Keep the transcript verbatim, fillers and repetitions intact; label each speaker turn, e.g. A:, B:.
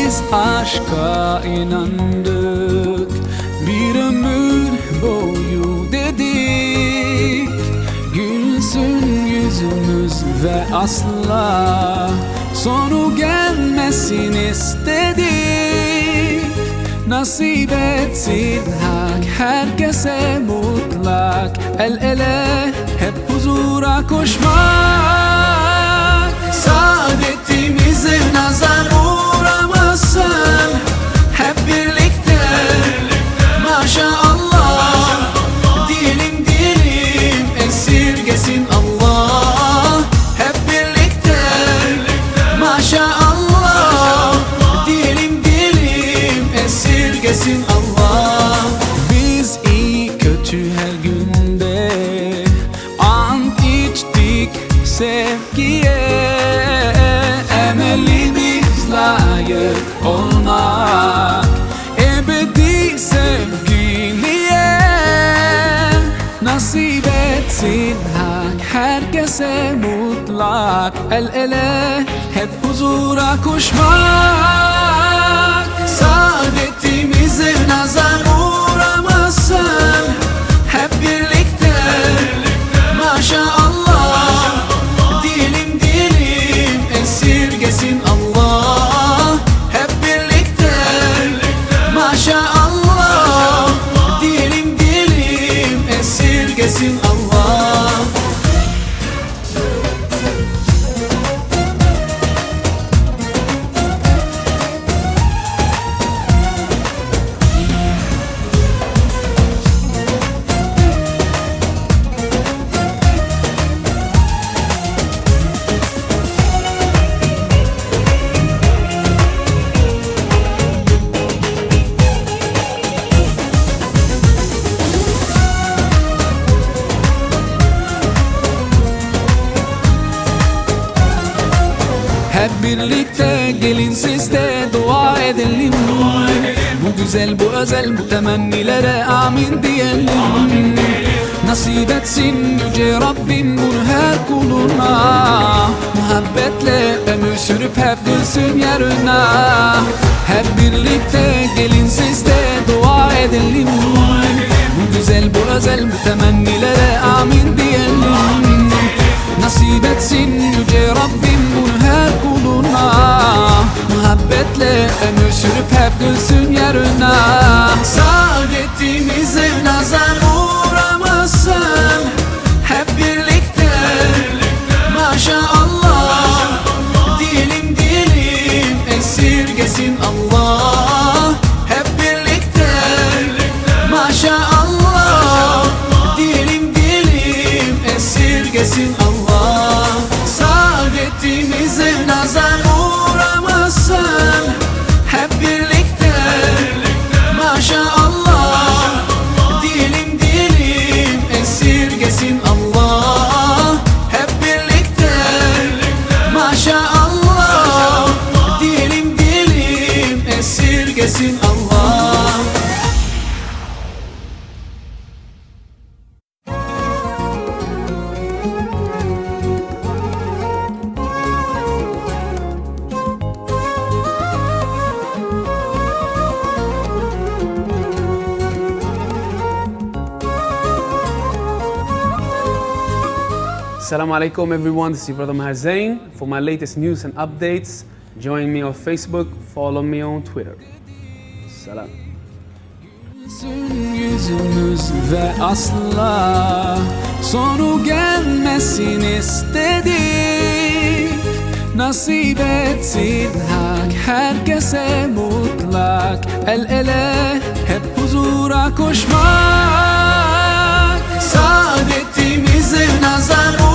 A: biz aşka inandık, bir ömür boyu dedik. Gülsün yüzümüz ve asla sonu gelmesin istedik. Nasip etsin Hak herkese mutlak, el ele hep huzura koşmak. Saadetimize nazar uğramasın, hep birlikte maşallah diyelim diyelim, esirgesin Allah. Hep birlikte maşallah diyelim diyelim, esirgesin Allah. Biz iyi kötü her günde ant içtik sevgiye, emelimiz layık olmak ebedi sevgiliye. Nasip etsin Hak herkese mutlak, el ele hep huzura koşmak. Saadetimize nazar uğramasın, hep birlikte maşallah diyelim diyelim, esirgesin Allah. Hep birlikte maşallah diyelim diyelim, esirgesin Allah. Hep birlikte gelin siz de dua edelim, bu güzel bu özel bu temennilere amin diyelim. Nasip etsin yüce Rabbim bunu her kuluna, muhabbetle ömür sürüp hep gülsün yarına. Hep birlikte gelin siz de dua edelim, bu güzel bu özel bu temennilere amin diyelim. Nasip etsin yüce Rabbim bunu her kuluna, muhabbetle ömür sürüp hep gülsün yarına. Saadetimize nazar uğramasın, hep birlikte maşallah diyelim diyelim, esirgesin Allah. Hep birlikte maşallah diyelim diyelim, esirgesin Allah. Saadetimize nazar uğramasın, hep birlikte maşallah diyelim diyelim, esirgesin Allah. Hep birlikte maşallah diyelim diyelim, esirgesin Allah.
B: Assalamu alaikum everyone, this is your brother Maher Zain. For my latest news and updates, join me on Facebook, follow me on Twitter. Salam.
A: Gülsün yüzümüz ve asla sonu gelmesin istedik. Nasip etsin Hak herkese mutlak, el ele hep huzura koşmak. Saadetimize nazar